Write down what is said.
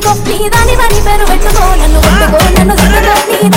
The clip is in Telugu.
పెట్టుకో నీ దాని వని పేరు పెట్టుకో నన్ను కొట్టుకో నన్ను తిట్టుకో నీ